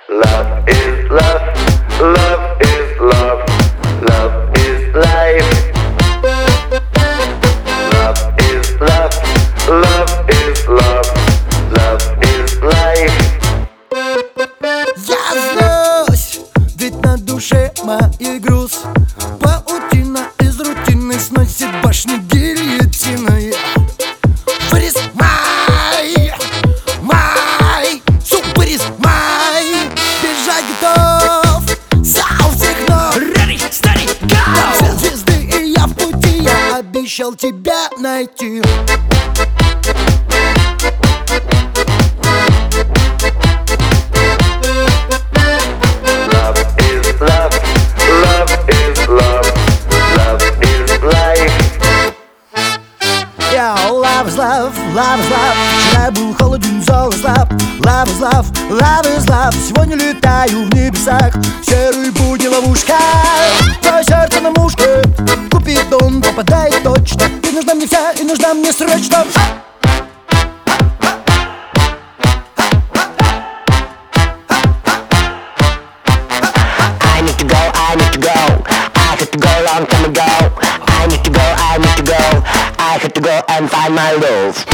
Love is love, love is love, love is life. Love is love, love is love, love is life. Я злюсь, ведь на душе моей груз. Паутина из рутины сносит башни гильотиной. Where is my super is my. Бежать готов со всех ног. Ready, steady, go! Все звезды и я в пути. Я обещал тебя найти. Love is love, love is love. Вчера был холоден, зол и слаб. Love is love, love is love. Сегодня летаю в небесах. Серые будни ловушка. Твое сердце на мушке. Купидон попадает точно. Ты нужна мне вся и нужна мне срочно. I need to go, I need to go. I had to go a long time ago. I need to go, I need to go. I had to go and find my love.